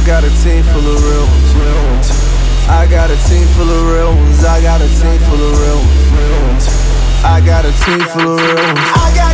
got a team full of real ones. I got a team full of real ones. I got a team full of real ones. I got a team full of real ones.